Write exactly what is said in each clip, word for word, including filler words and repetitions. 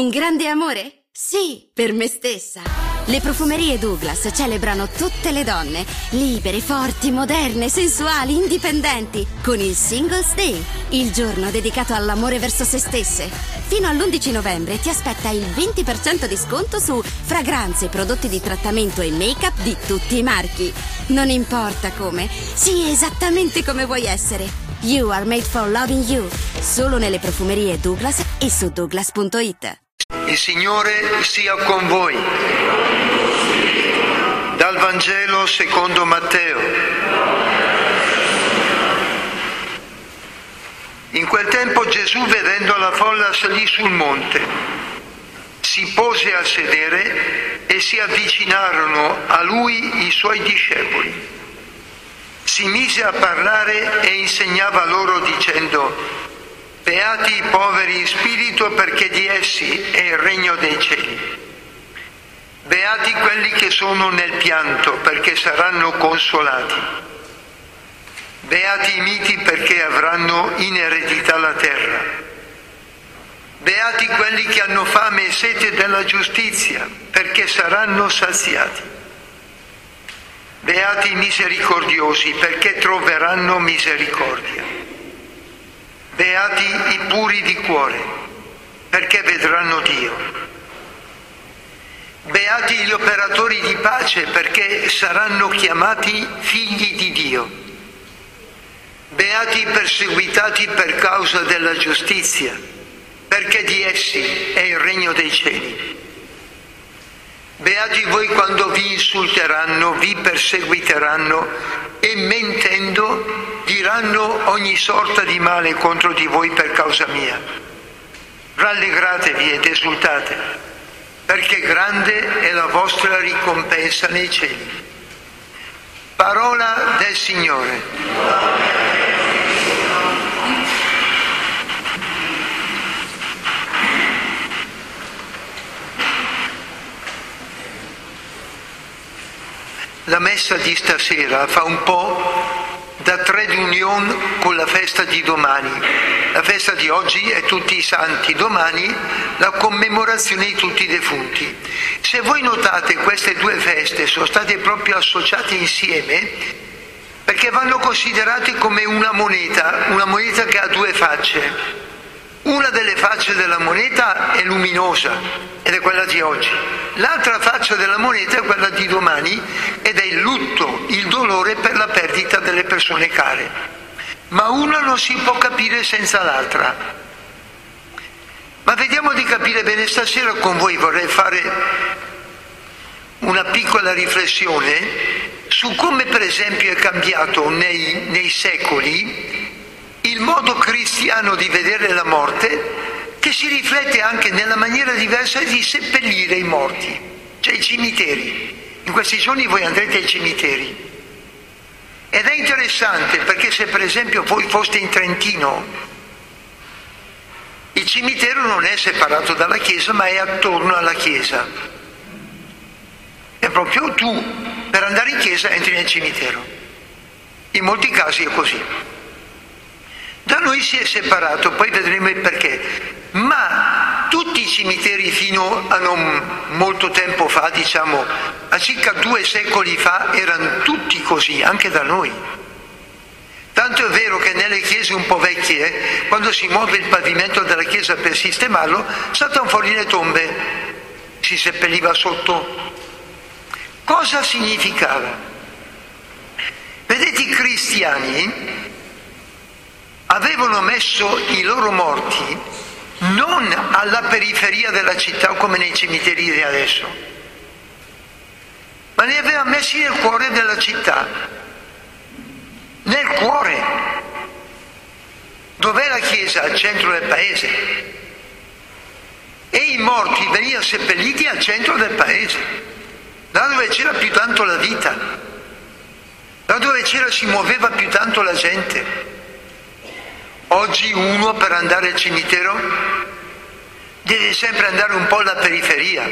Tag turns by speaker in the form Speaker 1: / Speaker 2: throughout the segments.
Speaker 1: Un grande amore? Sì, per me stessa. Le profumerie Douglas celebrano tutte le donne, libere, forti, moderne, sensuali, indipendenti, con il Singles Day, il giorno dedicato all'amore verso se stesse. Fino all'undici novembre ti aspetta il venti per cento di sconto su fragranze, prodotti di trattamento e make-up di tutti i marchi. Non importa come, sii esattamente come vuoi essere. You are made for loving you. Solo nelle profumerie Douglas e su douglas punto it.
Speaker 2: Il Signore sia con voi. Dal Vangelo secondo Matteo. In quel tempo Gesù, vedendo la folla, salì sul monte, si pose a sedere e si avvicinarono a lui i suoi discepoli. Si mise a parlare e insegnava loro dicendo: beati i poveri in spirito, perché di essi è il regno dei cieli. Beati quelli che sono nel pianto, perché saranno consolati. Beati i miti, perché avranno in eredità la terra. Beati quelli che hanno fame e sete della giustizia, perché saranno saziati. Beati i misericordiosi, perché troveranno misericordia. Beati i puri di cuore, perché vedranno Dio. Beati gli operatori di pace, perché saranno chiamati figli di Dio. Beati i perseguitati per causa della giustizia, perché di essi è il regno dei cieli. Beati voi quando vi insulteranno, vi perseguiteranno e mentendo diranno ogni sorta di male contro di voi per causa mia. Rallegratevi ed esultate, perché grande è la vostra ricompensa nei cieli. Parola del Signore. La messa di stasera fa un po' da trade union con la festa di domani. La festa di oggi è tutti i santi, domani la commemorazione di tutti i defunti. Se voi notate, queste due feste sono state proprio associate insieme perché vanno considerate come una moneta, una moneta che ha due facce. Una delle facce della moneta è luminosa ed è quella di oggi. L'altra faccia della moneta è quella di domani ed è il lutto, il dolore per la perdita delle persone care. Ma una non si può capire senza l'altra. Ma vediamo di capire bene. Stasera con voi vorrei fare una piccola riflessione su come per esempio è cambiato nei, nei secoli il modo cristiano di vedere la morte, che si riflette anche nella maniera diversa di seppellire i morti, cioè i cimiteri. In questi giorni voi andrete ai cimiteri ed è interessante perché se per esempio voi foste in Trentino, il cimitero non è separato dalla chiesa ma è attorno alla chiesa. È proprio tu per andare in chiesa entri nel cimitero. In molti casi è così. Da noi si è separato, poi vedremo il perché, ma tutti i cimiteri fino a non molto tempo fa, diciamo a circa due secoli fa, erano tutti così, anche da noi. Tanto è vero che nelle chiese un po' vecchie, quando si muove il pavimento della chiesa per sistemarlo, saltano fuori le tombe, si seppelliva sotto. Cosa significava? Vedete, i cristiani avevano messo i loro morti non alla periferia della città come nei cimiteri di adesso, ma li aveva messi nel cuore della città, nel cuore. Dov'è la chiesa? Al centro del paese. E i morti venivano seppelliti al centro del paese, là dove c'era più tanto la vita, là dove c'era si muoveva più tanto la gente. Oggi uno per andare al cimitero deve sempre andare un po' alla periferia,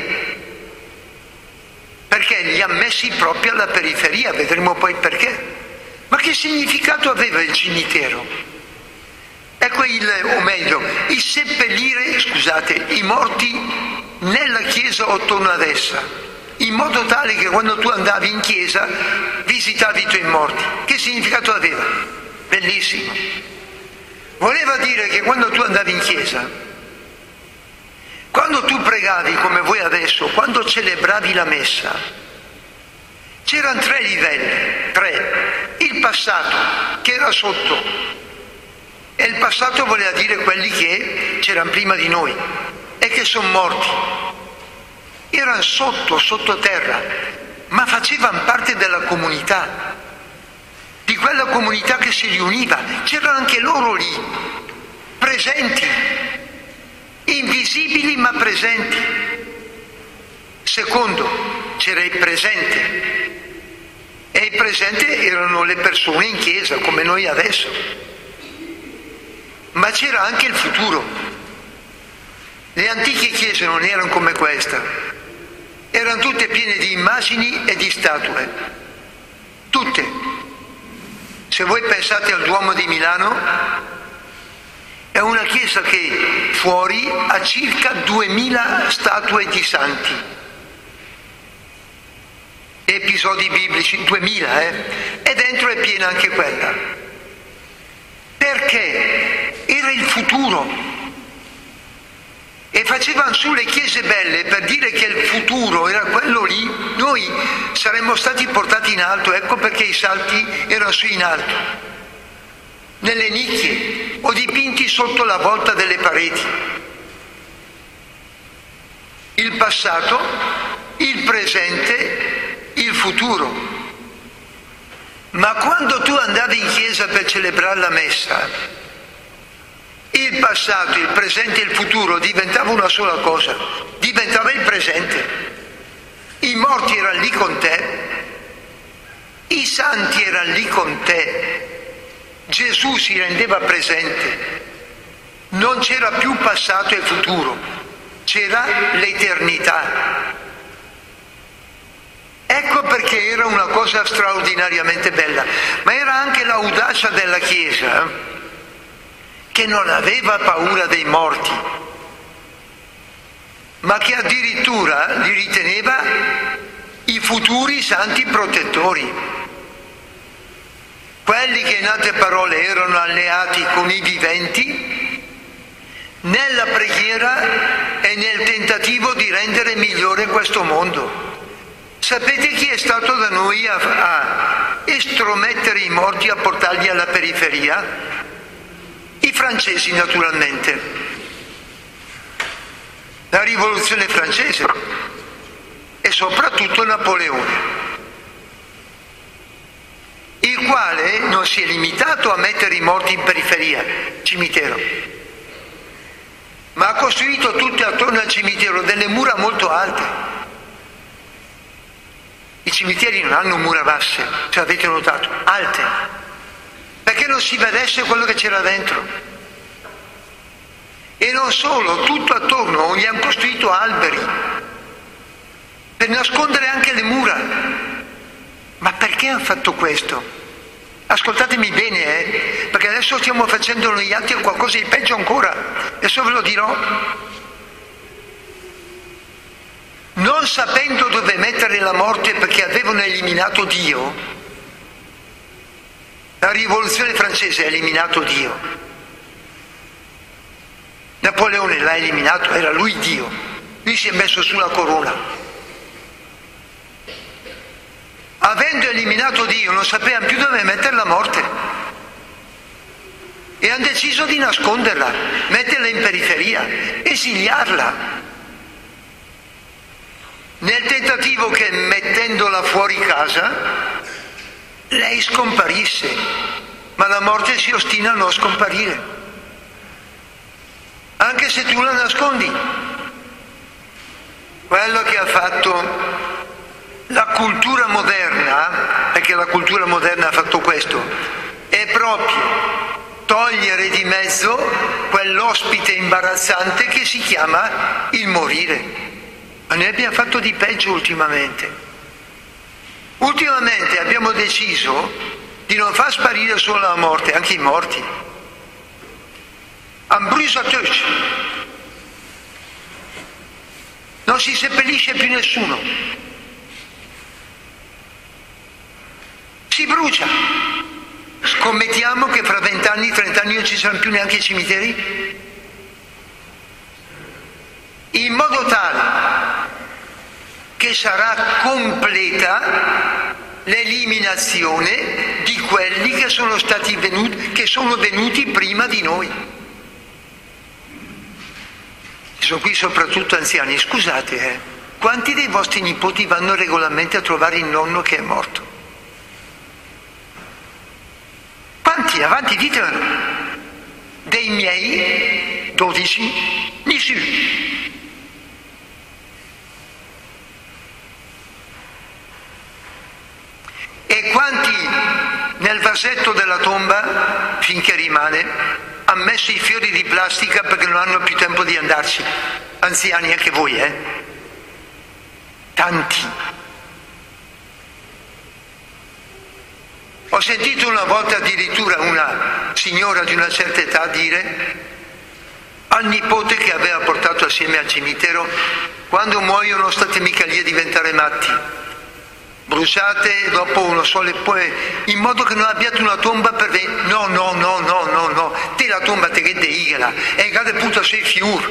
Speaker 2: perché li ha messi proprio alla periferia, vedremo poi perché. Ma che significato aveva il cimitero? Ecco il, o meglio, il seppellire, scusate, i morti nella chiesa o attorno ad essa, in modo tale che quando tu andavi in chiesa visitavi i tuoi morti. Che significato aveva? Bellissimo. Voleva dire che quando tu andavi in chiesa, quando tu pregavi come voi adesso, quando celebravi la messa, c'erano tre livelli, tre. Il passato, che era sotto, e il passato voleva dire quelli che c'erano prima di noi e che sono morti. Erano sotto, sottoterra, ma facevano parte della comunità, di quella comunità che si riuniva. C'erano anche loro lì, presenti, invisibili ma presenti. Secondo, c'era il presente, e il presente erano le persone in chiesa come noi adesso, ma c'era anche il futuro. Le antiche chiese non erano come questa, erano tutte piene di immagini e di statue, tutte. Se voi pensate al Duomo di Milano, è una chiesa che fuori ha circa duemila statue di santi. Episodi biblici, duemila, eh? E dentro è piena anche quella. Perché era il futuro. E facevano su le chiese belle per dire che il futuro era quello lì. Noi saremmo stati portati in alto, ecco perché i salti erano su in alto, nelle nicchie o dipinti sotto la volta delle pareti. Il passato, il presente, il futuro. Ma quando tu andavi in chiesa per celebrare la messa, il passato, il presente e il futuro diventava una sola cosa, diventava il presente. I morti erano lì con te, i santi erano lì con te, Gesù si rendeva presente, non c'era più passato e futuro, c'era l'eternità. Ecco perché era una cosa straordinariamente bella, ma era anche l'audacia della Chiesa, che non aveva paura dei morti, ma che addirittura li riteneva i futuri santi protettori, quelli che in altre parole erano alleati con i viventi nella preghiera e nel tentativo di rendere migliore questo mondo. Sapete chi è stato da noi a, a estromettere i morti, a portarli alla periferia? I francesi, naturalmente. La rivoluzione francese e soprattutto Napoleone, il quale non si è limitato a mettere i morti in periferia, cimitero, ma ha costruito tutte attorno al cimitero delle mura molto alte. I cimiteri non hanno mura basse, se avete notato, alte, perché non si vedesse quello che c'era dentro. E non solo, tutto attorno gli hanno costruito alberi per nascondere anche le mura. Ma perché hanno fatto questo? Ascoltatemi bene, eh? Perché adesso stiamo facendo noi altri qualcosa di peggio ancora, adesso ve lo dirò. Non sapendo dove mettere la morte perché avevano eliminato Dio, la rivoluzione francese ha eliminato Dio, Napoleone l'ha eliminato, era lui Dio, lui si è messo sulla corona. Avendo eliminato Dio non sapevano più dove mettere la morte e hanno deciso di nasconderla, metterla in periferia, esiliarla, nel tentativo che mettendola fuori casa lei scomparisse, ma la morte si ostina a non scomparire, anche se tu la nascondi. Quello che ha fatto la cultura moderna, perché la cultura moderna ha fatto questo, è proprio togliere di mezzo quell'ospite imbarazzante che si chiama il morire. Ma noi abbiamo fatto di peggio ultimamente. Ultimamente abbiamo deciso di non far sparire solo la morte, anche i morti. Ambrusatöch. non si seppellisce più nessuno, si brucia. Scommettiamo che fra vent'anni, trent'anni non ci saranno più neanche i cimiteri, in modo tale che sarà completa l'eliminazione di quelli che sono stati venuti, che sono venuti prima di noi. Ci sono qui soprattutto anziani. Scusate, eh, quanti dei vostri nipoti vanno regolarmente a trovare il nonno che è morto? Quanti? Avanti, ditemelo. Dei miei dodici? Nessuno. E quanti nel vasetto della tomba, finché rimane, hanno messo i fiori di plastica perché non hanno più tempo di andarci? Anziani anche voi, eh? Tanti. Ho sentito una volta addirittura una signora di una certa età dire al nipote che aveva portato assieme al cimitero: quando muoiono state mica lì a diventare matti, bruciate dopo uno solo, e poi in modo che non abbiate una tomba per ve... no no no no no no te la tomba te che deigela e cade punto sei fiur.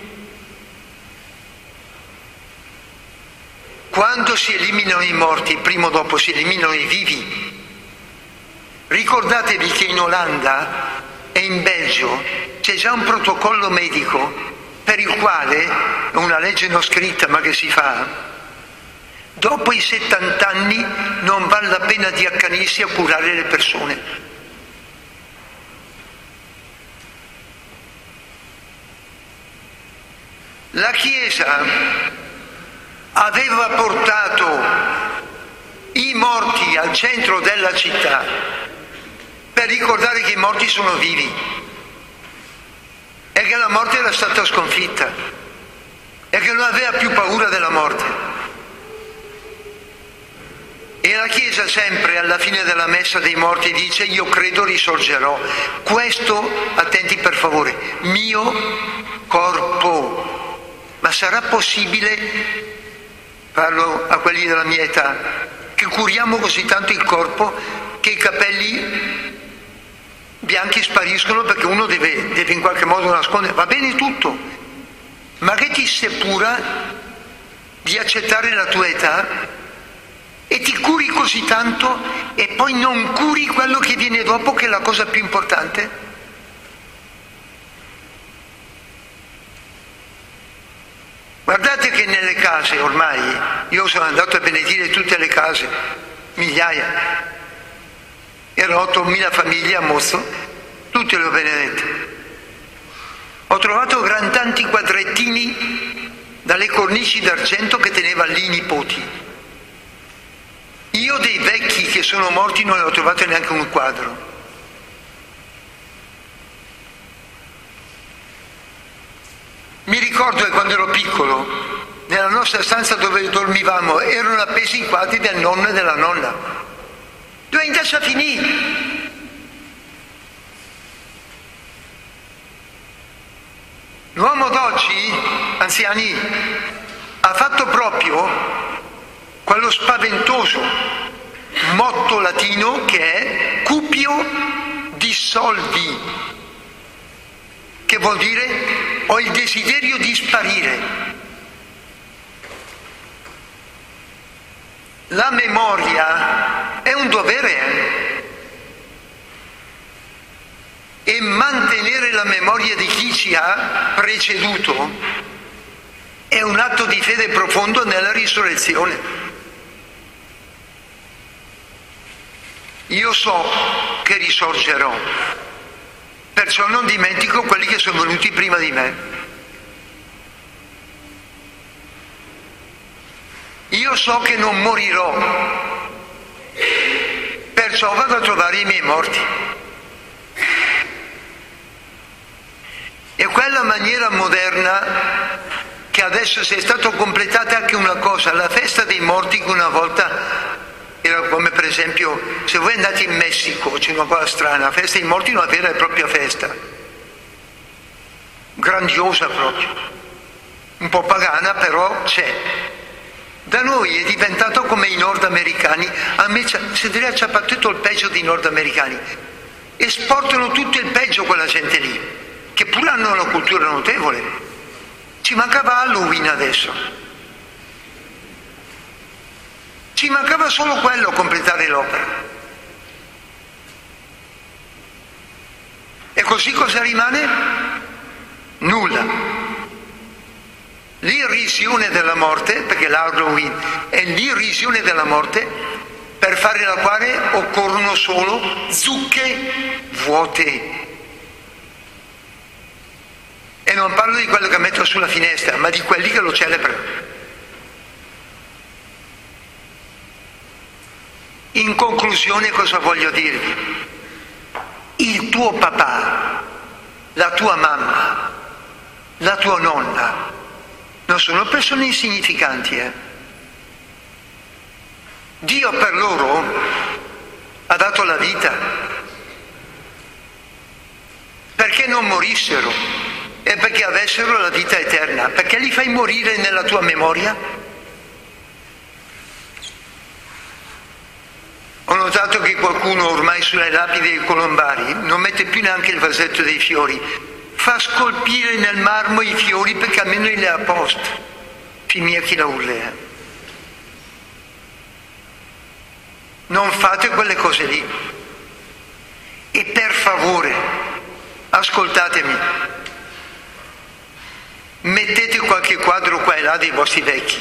Speaker 2: Quando si eliminano i morti, prima o dopo si eliminano i vivi. Ricordatevi che in Olanda e in Belgio c'è già un protocollo medico per il quale, è una legge non scritta ma che si fa, dopo i settanta anni non vale la pena di accanirsi a curare le persone. La Chiesa aveva portato i morti al centro della città per ricordare che i morti sono vivi e che la morte era stata sconfitta e che non aveva più paura della morte. E la Chiesa sempre alla fine della messa dei morti dice: io credo risorgerò. Questo, attenti per favore, mio corpo. Ma sarà possibile, parlo a quelli della mia età, che curiamo così tanto il corpo che i capelli bianchi spariscono perché uno deve, deve in qualche modo nascondere? Va bene tutto, ma che ti seppura di accettare la tua età e ti curi così tanto e poi non curi quello che viene dopo, che è la cosa più importante? Guardate che nelle case ormai, io sono andato a benedire tutte le case, migliaia, erano ottomila famiglie a Mozzo, tutte le ho benedette. Ho trovato gran tanti quadrettini dalle cornici d'argento che teneva lì i nipoti. Io dei vecchi che sono morti non ne ho trovato neanche un quadro. Mi ricordo che quando ero piccolo, nella nostra stanza dove dormivamo, erano appesi i quadri del nonno e della nonna. Dove indassa finì? L'uomo d'oggi, anziani, ha fatto proprio quello spaventoso motto latino che è cupio dissolvi, che vuol dire ho il desiderio di sparire. La memoria è un dovere, eh? E mantenere la memoria di chi ci ha preceduto è un atto di fede profondo nella risurrezione. Io so che risorgerò, perciò non dimentico quelli che sono venuti prima di me. Io so che non morirò, perciò vado a trovare i miei morti. E quella maniera moderna che adesso si è stata completata anche una cosa, la festa dei morti, che una volta era come per esempio, se voi andate in Messico c'è una cosa strana, la festa dei morti è una vera e propria festa, grandiosa proprio. un po' pagana, però c'è. Da noi è diventato come i nordamericani, a me si direbbe c'ha tutto il peggio dei nordamericani, esportano tutto il peggio quella gente lì, che pure hanno una cultura notevole. Ci mancava Halloween adesso, ci mancava solo quello a completare l'opera. E così cosa rimane? Nulla. L'irrisione della morte, perché l'Halloween è l'irrisione della morte, per fare la quale occorrono solo zucche vuote. E non parlo di quello che metto sulla finestra, ma di quelli che lo celebrano. In conclusione, cosa voglio dirvi? Il tuo papà, la tua mamma, la tua nonna non sono persone insignificanti, eh? Dio per loro ha dato la vita perché non morissero e perché avessero la vita eterna. Perché li fai morire nella tua memoria? Ho notato che qualcuno ormai sulle lapidi dei colombari non mette più neanche il vasetto dei fiori, fa scolpire nel marmo i fiori perché almeno li ha a posto. Figlia chi la urlea. Non fate quelle cose lì. E per favore, ascoltatemi, mettete qualche quadro qua e là dei vostri vecchi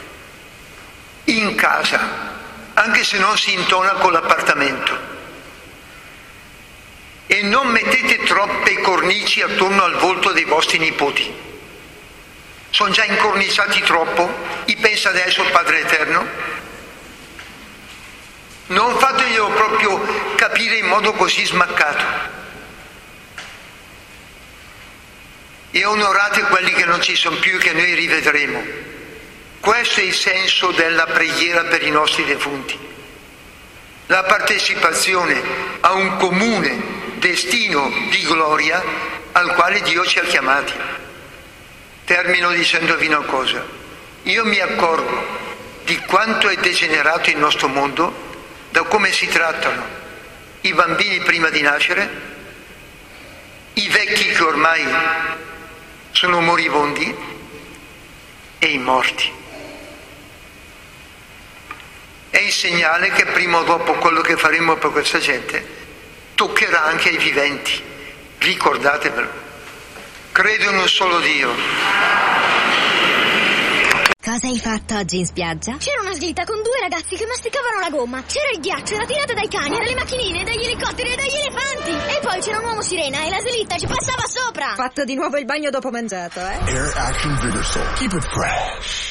Speaker 2: in casa, anche se non si intona con l'appartamento. E non mettete troppe cornici attorno al volto dei vostri nipoti. Sono già incorniciati troppo, gli pensa adesso il Padre Eterno. Non fateglielo proprio capire in modo così smaccato. E onorate quelli che non ci sono più e che noi rivedremo. Questo è il senso della preghiera per i nostri defunti. La partecipazione a un comune destino di gloria al quale Dio ci ha chiamati. Termino dicendovi una cosa. Io mi accorgo di quanto è degenerato il nostro mondo da come si trattano i bambini prima di nascere, i vecchi che ormai sono moribondi e i morti. È il segnale che prima o dopo quello che faremo per questa gente toccherà anche ai viventi. Ricordatevelo. Credo in un solo Dio.
Speaker 3: Cosa hai fatto oggi in spiaggia?
Speaker 4: C'era una slitta con due ragazzi che masticavano la gomma. C'era il ghiaccio, la tirata dai cani, dalle macchinine, dagli elicotteri e dagli elefanti. E poi c'era un uomo sirena e la slitta ci passava sopra.
Speaker 3: Fatto di nuovo il bagno dopo mangiato, eh?
Speaker 5: Air Action Vigor Soul. Keep it fresh.